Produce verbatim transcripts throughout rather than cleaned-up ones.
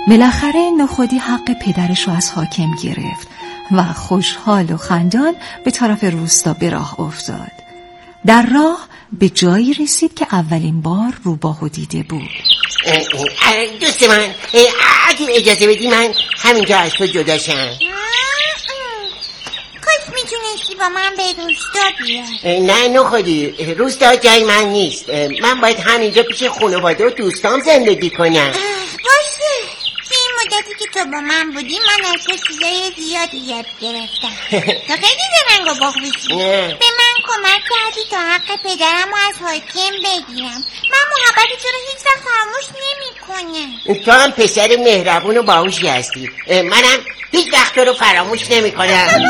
بالاخره نخودی حق پدرش رو از حاکم گرفت و خوشحال و خندان به طرف روستا به راه افتاد. در راه به جایی رسید که اولین بار روباهو دیده بود. دوست من، اگه اجازه بدی من همینجا از تو جدا شم. کاش میتونستی با من به روستا بیای. نه نخودی، روستا جای من نیست. من باید همینجا پیش خانواده و دوستام زندگی کنم. باشه، توی این مدتی که تو با من بودی من از تو چیزای زیادی یاد گرفتم. تو خیلی زرنگ و باهوشی. به من کمک کردی تا حق پدرم رو از حاکم بگیرم. من محبت تو رو هیچ وقت فراموش نمی کنم. تو هم پسر مهربون و باهوشی هستی. منم هیچ وقت تو رو فراموش نمی کنم.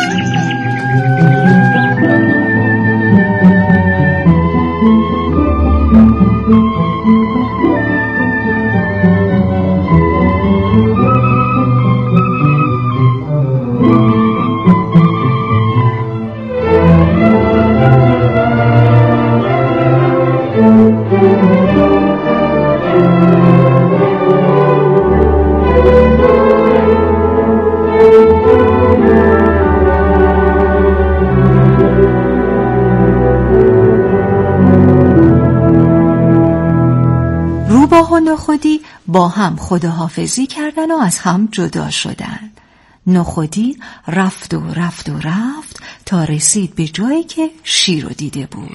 روباه و نخودی با هم خداحافظی کردن و از هم جدا شدن. نخودی رفت و رفت و رفت تا رسید به جایی که شیر رو دیده بود.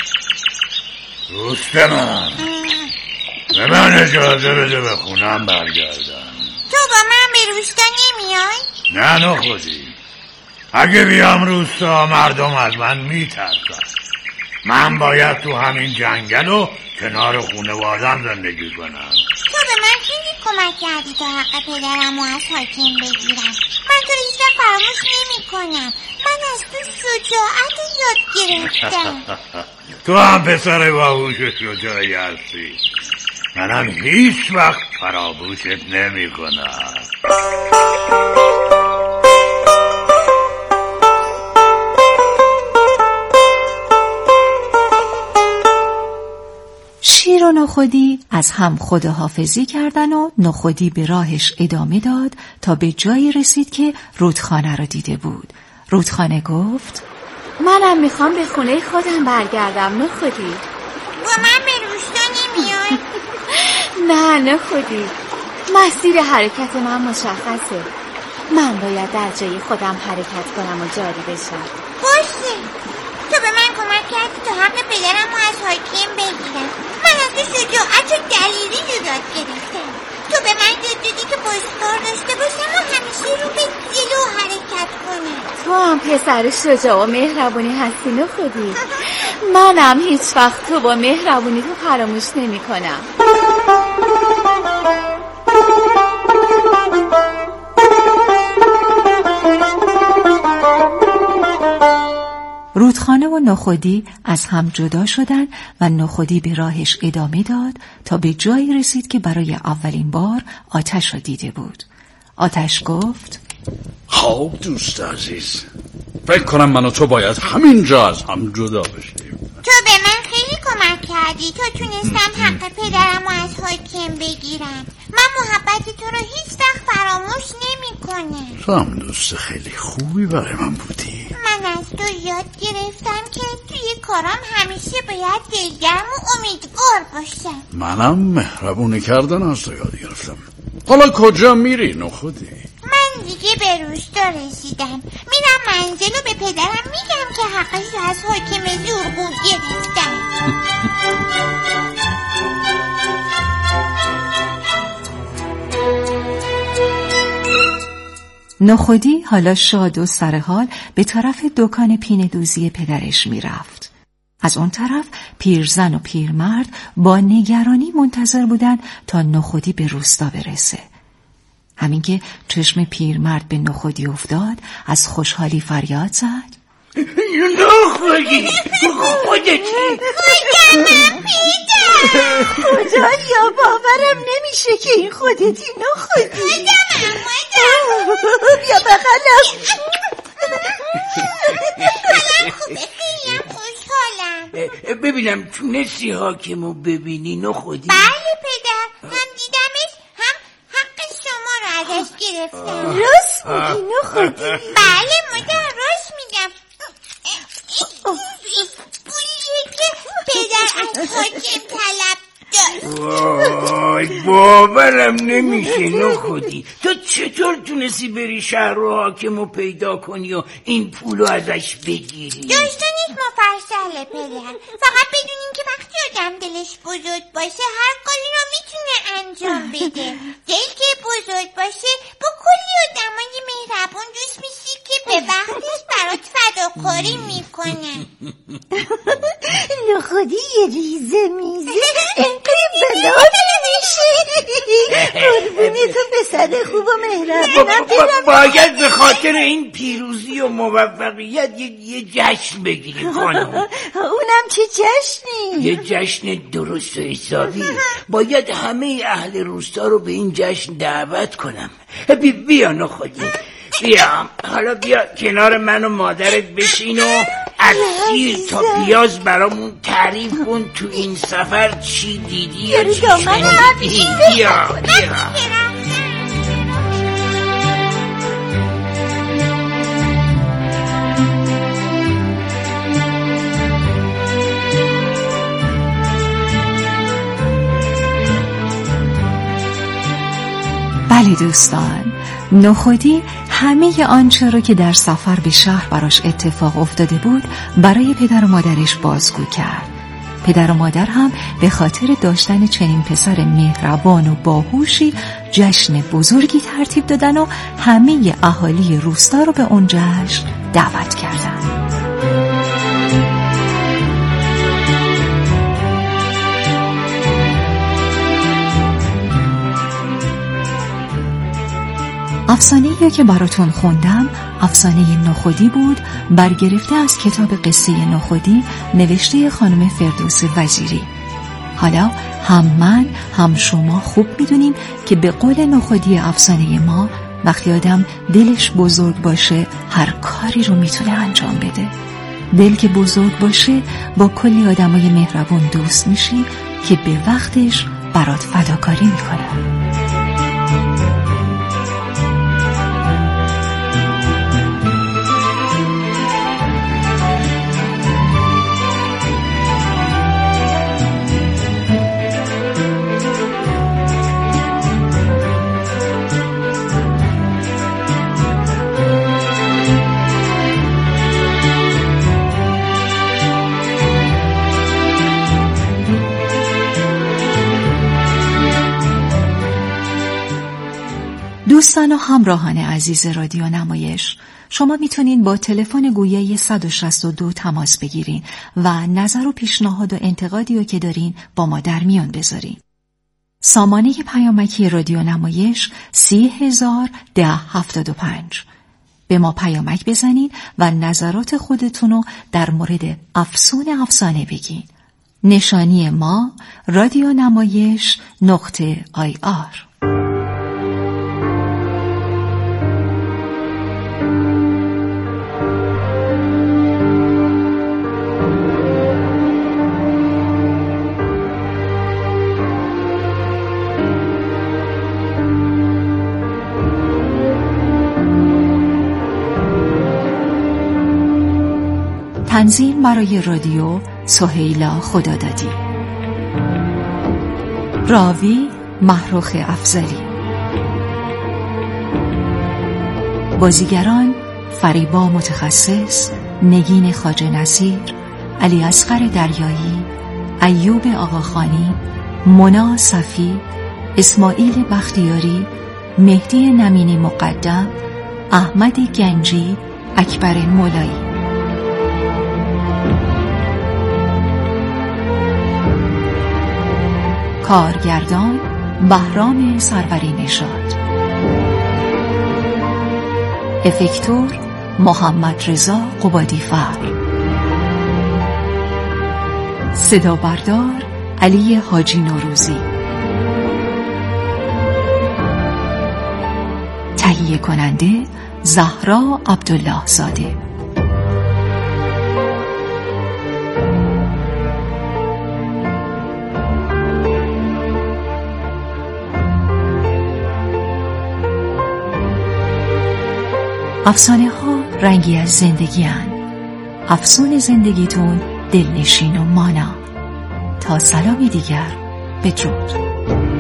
دوست من، به من اجازه بده به خونم برگردم. تو با من به روستا نمیای؟ نه نخودی، اگه بیام روستا مردم از من میترسن. من باید تو همین جنگل و کنار خونوادم زندگی کنم. تو به من خیلی کمک کردی تا حق پدرم رو از حاکم بگیرم. من تو هیچ وقت فراموش نمی کنم. من از تو شجاعت رو یاد گرفتم. تو هم پسر باهوش و شجاعی هستی. منم هیچ وقت فراموشت نمی کنم. شیر و نخودی از هم خداحافظی کردن و نخودی به راهش ادامه داد تا به جایی رسید که رودخانه را دیده بود. رودخانه گفت منم میخوام به خونه خودم برگردم. نخودی با من به روستا نمیای؟ نه نخودی، مسیر حرکت من مشخصه. من باید در جای خودم حرکت کنم و جاری بشم. باشه، تو به من کمک کردی تا حق پدرم رو از حاکم بگیرم. من از تو شجاعت و دلیری رو یاد گرفتم. تو به من یاد دادی که بازکار داشته باشم و همیشه رو به جلو حرکت کنم. تو هم پسر شجاع و مهربونی هستی نخودی. منم هیچ وقت تو با مهربونی تو فراموش نمی کنم. رودخانه و نخودی از هم جدا شدند و نخودی به راهش ادامه داد تا به جایی رسید که برای اولین بار آتش را دیده بود. آتش گفت خب دوست عزیز، فکر کنم من و تو باید همینجا از هم جدا بشیم. تو به من خیلی کمک کردی تا تونستم حق پدرم رو از حاکم بگیرم. من محبت تو رو هیچ وقت فراموش نمی کنم. تو هم دوست خیلی خوبی برای من بودی. من از تو یاد گرفتم که توی کارم همیشه باید دلگرم و امیدوار باشم. منم مهربونی کردن از تو یاد گرفتم. حالا کجا میری نخودی؟ من دیگه به روستا رسیدم. میرم منزل و به پدرم میگم که حقش از حاکم زورگو گرفتم. نخودی حالا شاد و سرحال به طرف دکان پینه دوزی پدرش می رفت. از اون طرف پیرزن و پیرمرد با نگرانی منتظر بودند تا نخودی به روستا برسه. همین که چشم پیرمرد به نخودی افتاد از خوشحالی فریاد زد نخودی خودتی خودمم پیدم. خدایا باورم نمیشه که این خودتی نخودی. خودمم خودم. بیا بغلم. حالم خوبه، خیلیم خوشحالم. ببینم تونستی حاکمو ببینی نخودی؟ بله پدر، هم دیدمش هم حق شما گرفتم. راست میگی نخودی؟ بله مادر راست میگم. پولیه که پدر از حاکم طلب داشت. وای باورم نمیشه نخودی. تو چطور تونستی بری شهر رو حاکم رو پیدا کنی و این پولو ازش بگیری؟ داستانش مفصله پدر. فقط بدونین که وقتی آدم دلش بزرگ باشه هر کاری رو میتونه انجام بده. دل که بزرگ باشه با کلی آدمای مهربون دوست میشی که به وقتش برات فداکاری میکنه. نخودی یه ریزه میزه اینقدر بلاد میشه. قربونه تو پسر خوب و مهربونم. باید به خاطر این پیروزی و موفقیت یه جشن بگیریم خانم. اونم چه جشنی؟ یه جشن درست و حسابی. باید همه اهل روستا رو به این جشن دعوت کنم. بی بیا نخودی بیا. حالا بیا کنار من و مادرت بشین و از سیر تا پیاز برامون تعریف کن تو این سفر چی دیدی یا چی شنیدی. بیا بیا. بله دوستان، نخودی همه آنچه را که در سفر به شهر براش اتفاق افتاده بود برای پدر و مادرش بازگو کرد. پدر و مادر هم به خاطر داشتن چنین پسر مهربان و باهوشی جشن بزرگی ترتیب دادن و همه اهالی روستا رو به اون جشن دعوت کردن. افسانه‌ای که براتون خوندم افسانه نخودی بود، برگرفته از کتاب قصه نخودی نوشته خانم فردوس وزیری. حالا هم من هم شما خوب میدونیم که به قول نخودی افسانه ما وقتی آدم دلش بزرگ باشه هر کاری رو میتونه انجام بده. دل که بزرگ باشه با کلی آدمای مهربون دوست میشی که به وقتش برات فداکاری میکنن. دوستان و همراهان عزیز رادیو نمایش، شما میتونین با تلفن گویه صد و شصت و دو تماس بگیرین و نظر و پیشنهاد و انتقادی رو که دارین با ما در میان بذارین. سامانه پیامکی رادیو نمایش سی هزار ده هفتاد و پنج. به ما پیامک بزنین و نظرات خودتون رو در مورد افسون افسانه بگین. نشانی ما رادیو نمایش نقطه آی آر. تنظیم برای رادیو سهیلا خدادادی. راوی محروخ افضلی. بازیگران فریبا متخصص، نگین خواجه نصیر، علی اصغر دریایی، ایوب آقاخانی، مونا صفی، اسماعیل بختیاری، مهدی نمینی مقدم، احمد گنجی، اکبر مولایی. کارگردان بهرام سروری نژاد. افکتور محمد رضا قبادی فر. صدا بردار علی حاجی نوروزی. تهیه کننده زهرا عبدالله زاده. افسانه ها رنگی از زندگی هن. افسون زندگیتون دلنشین و مانا. تا سلامی دیگر، بدرود.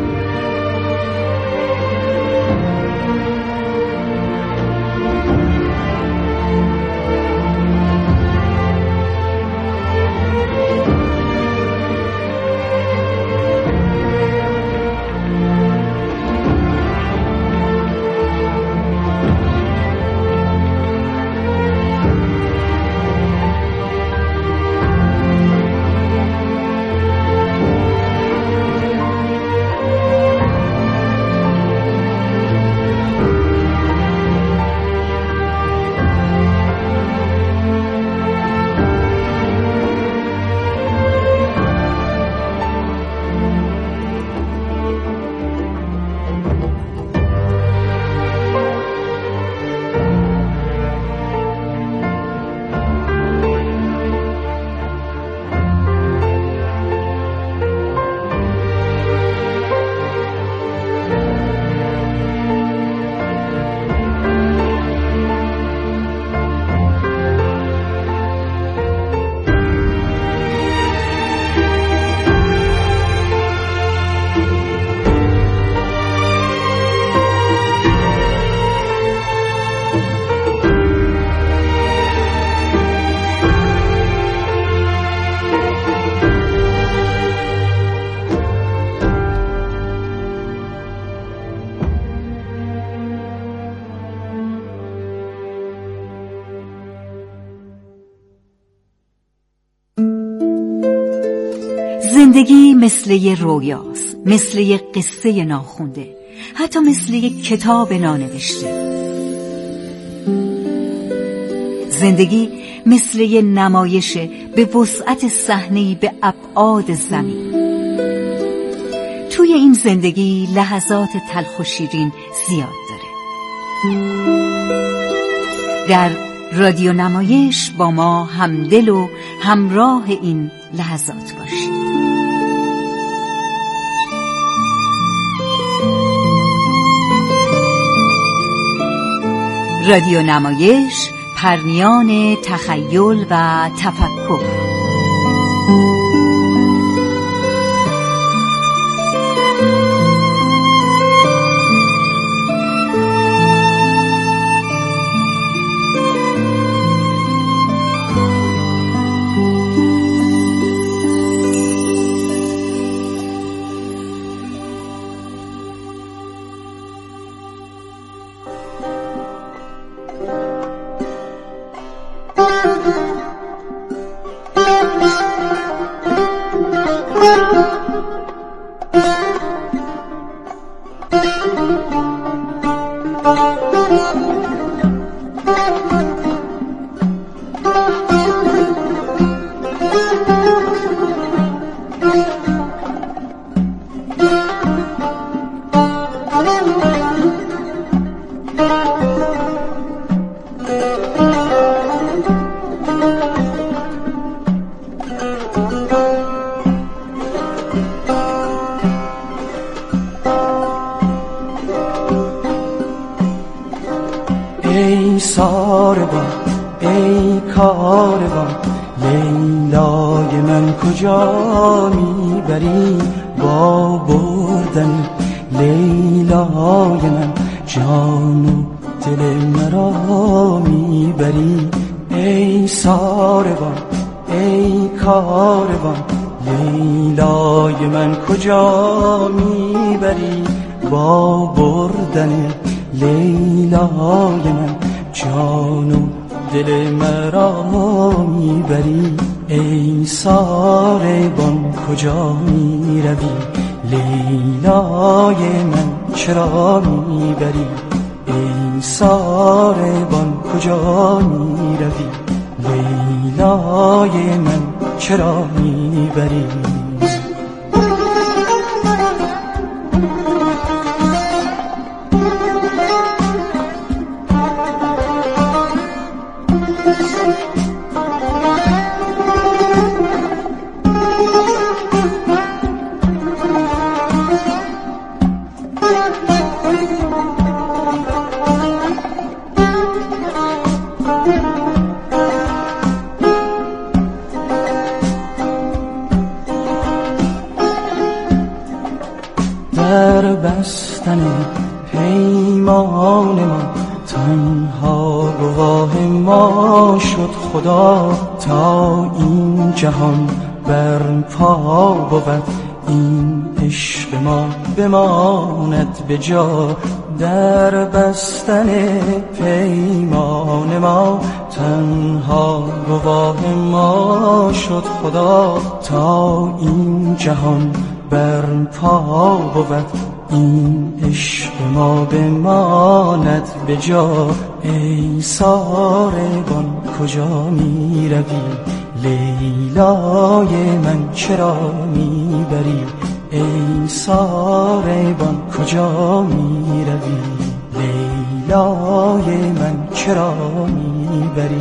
زندگی مثل یه رویاست، مثل یه قصه ناخونده، حتی مثل یه کتاب نانوشته. زندگی مثل یه نمایشه به وسعت صحنه‌ای به ابعاد زمین. توی این زندگی لحظات تلخ و شیرین زیاد داره. در رادیو نمایش با ما همدل و همراه این لحظات باشید. رادیو نمایش، پرنیان تخیل و تفکر. ای ساربان، ای کاروان، لیلای من کجا میبری؟ با بردن لیلای من جان و دل مرا میبری. ای ساربان، ای کاروان، لیلای من کجا میبری؟ با بردن لیلای من جان و دل مرا میبری. ای ساربان کجا میروی؟ لیلای من چرا میبری؟ ای ساربان کجا میروی؟ لیلای من چرا میبری؟ بستن پیمان ما، تنها گواه ما شد خدا تا این جهان برپا بود. این عشق ما بماند به جا، در بستن پیمان ما، تنها گواه ما شد خدا تا این جهان برپا بود. این عشق ما بماند به جا. ای ساربان کجا می روی، لیلای من چرا می بری؟ ای ساربان کجا می روی، لیلای من چرا می بری؟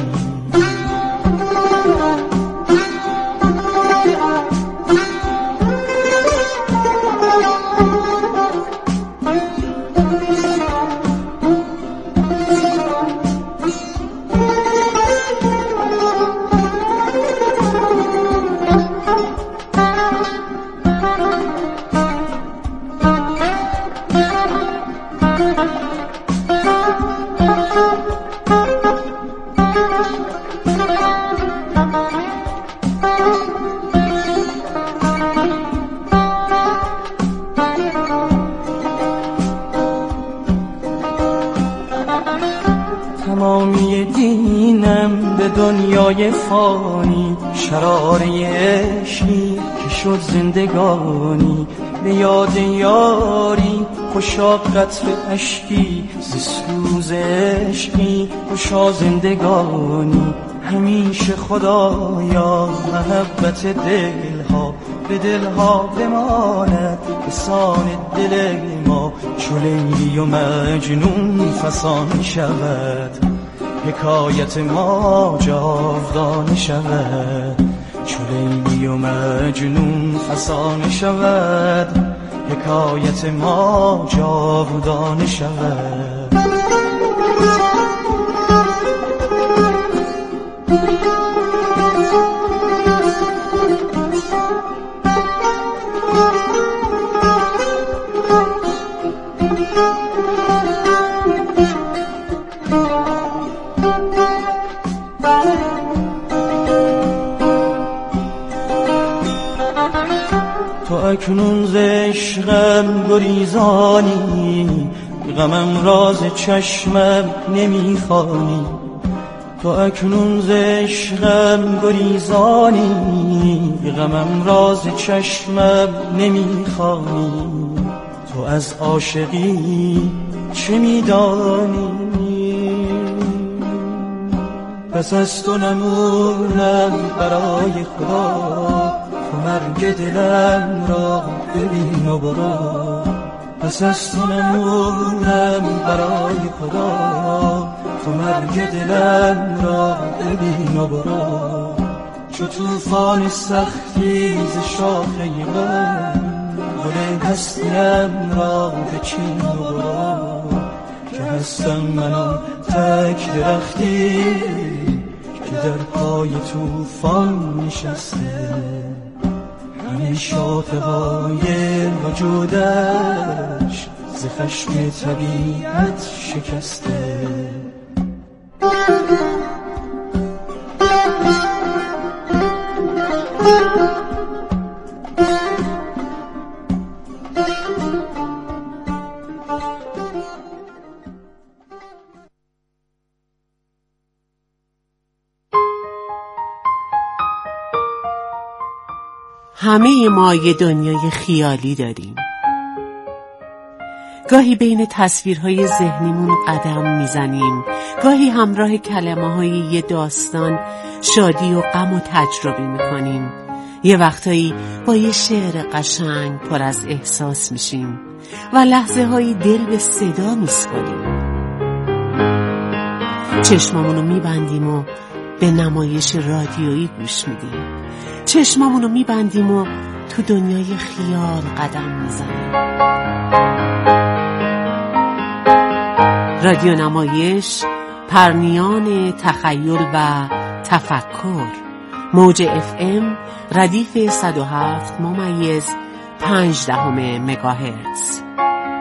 تمامی دینم به دنیای فانی، شراره عشقی که شد زندگانی. به یاد یاری خوشا قطر اشکی، ز سوز عشقی خوشا زندگانی. همیشه خدایا محبت دلها به دلها بماند، به سان دل ما چو لیلی و مجنون فسانه شود. حکایت ما جاودانه شود، چو لیلی و مجنون فسانه شود. حکایت ما جاودانه شود. تو اکنون ز عشقم گریزانی، غمم راز چشمم نمیخوانی. تو اکنون ز عشقم گریزانی، غمم راز چشمم نمیخوانی. تو از عاشقی چه میدانی؟ پس از تو نمونم برای خدا، تو مرگ دلم را ببین و برو. پس از تو نمونم برای خدا، تو مرگ دلم را ببین و برو. چو طوفان سختی ز شاخه من، گل هستیم را بچین و برو. که هستم من آن تک درختی که در پای طوفان نشسته. همه شاخه‌های وجودش ز خشم طبیعت شکسته. همه ما یه دنیای خیالی داریم. گاهی بین تصویرهای ذهنیمون قدم میزنیم، گاهی همراه کلمه‌های یه داستان شادی و غم و تجربه میکنیم. یه وقتایی با یه شعر قشنگ پر از احساس میشیم و لحظه هایی دل به صدا میسپاریم. چشمامونو میبندیم و به نمایش رادیویی گوش میدیم. چشمامونو میبندیم و تو دنیای خیال قدم میزنیم. رادیو نمایش، پرنیان تخیل و تفکر. موج اف ام ردیف صد و هفت ممیز پنج دهم مگاهرتز.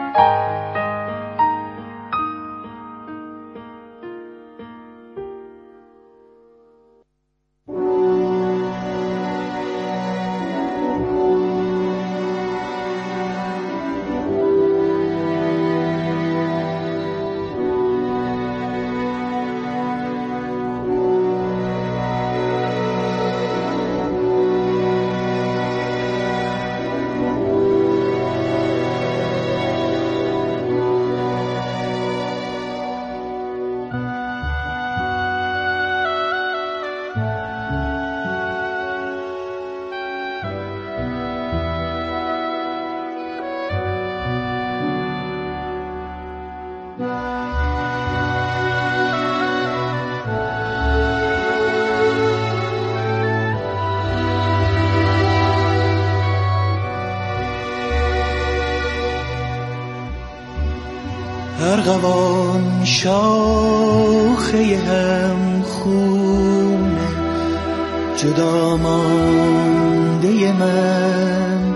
ارغوان شاخه هم خونه جدا مانده من،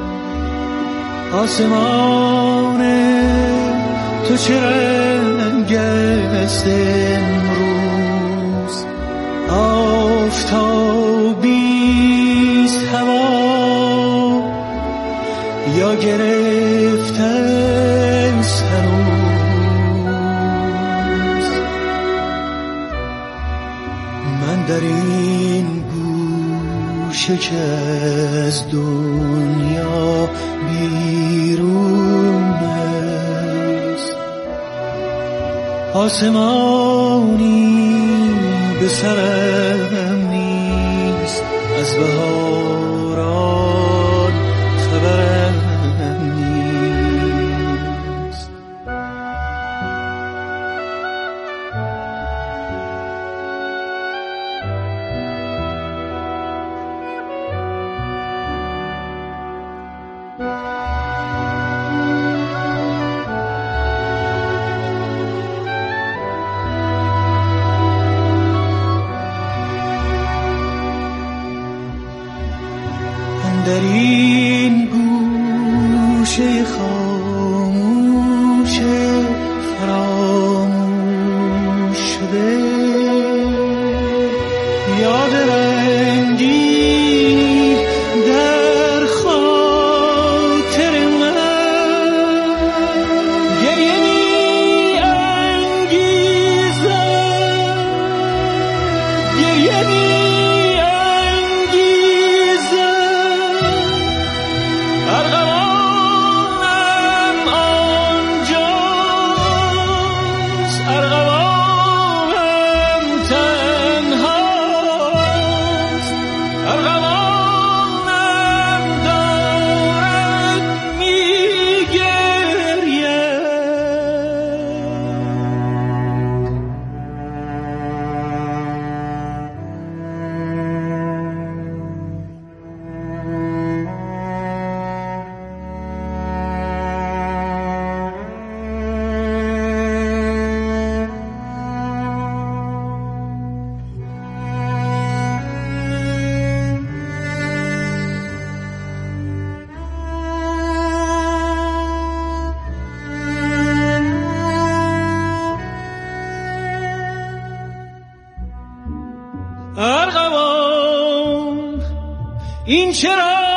آسمان تو چه رنگ است امروز، آفتابیست هوا یا گرفته سروز. من در این گوشه که از دنیا بیرون است، آسمانی به سرم نیست، از بهاران خبرم نیست. در این گوشه خاموش فراموش شده، یاد رنگی در خاطر من گریه می انگیزد، گریه می ارغوان. این چه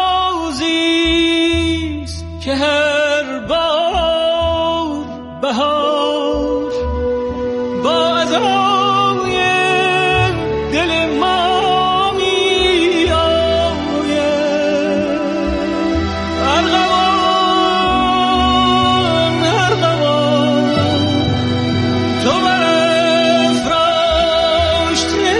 رازیست که هر بار بهار با عزای دل ما می آید. ارغوان ارغوان تو برافراشته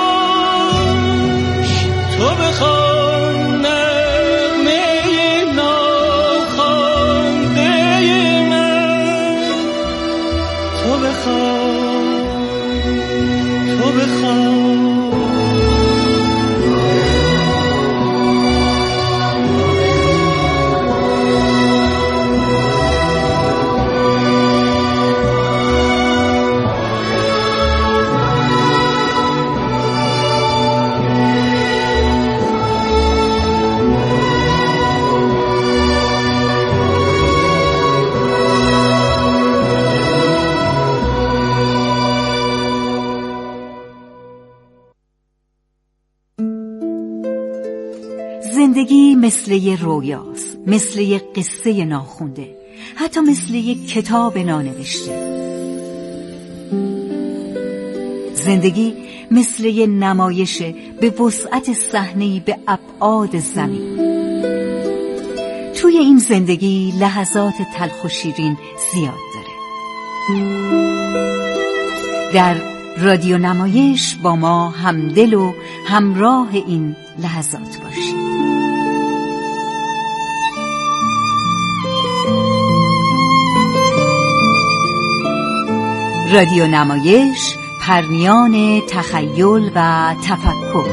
باش، تو بخوان نغمه ناخوانده من، تو بخوان تو بخوان. زندگی مثل یه رویاست، مثل یه قصه ناخونده، حتی مثل یه کتاب نانوشته. زندگی مثل یه نمایشه به وسعت صحنه‌ای به ابعاد زمین. توی این زندگی لحظات تلخ و شیرین زیاد داره. در رادیو نمایش با ما همدل و همراه این لحظات باشید. رادیو نمایش، پرمیان تخیل و تفکر.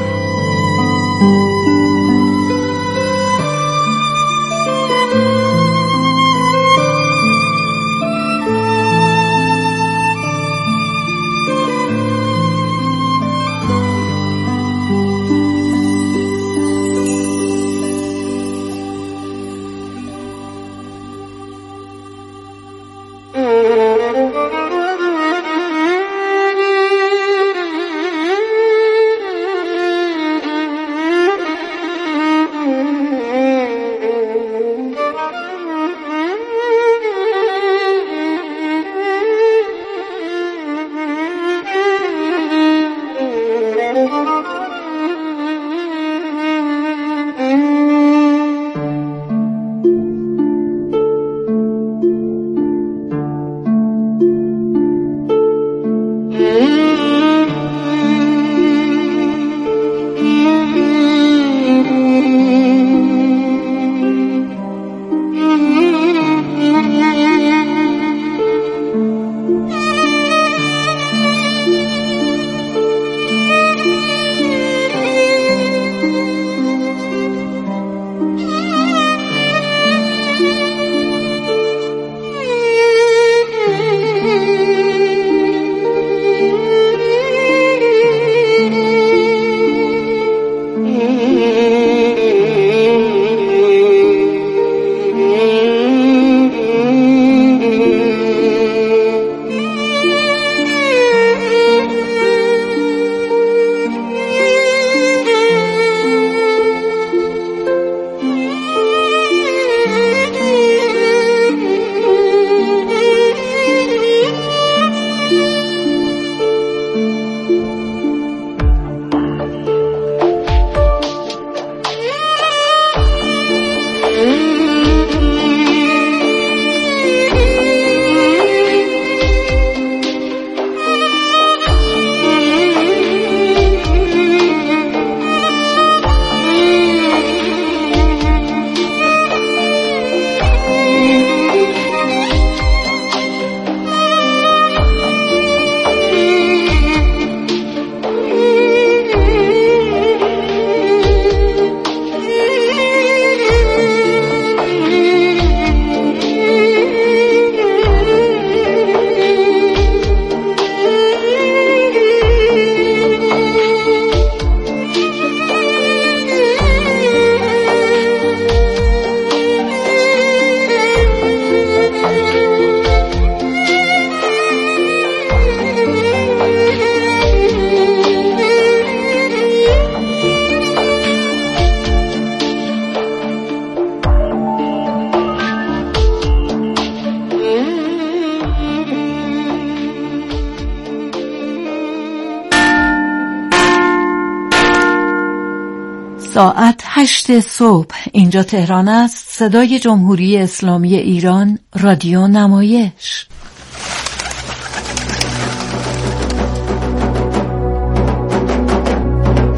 ساعت هشت صبح، اینجا تهران است. صدای جمهوری اسلامی ایران، رادیو نمایش.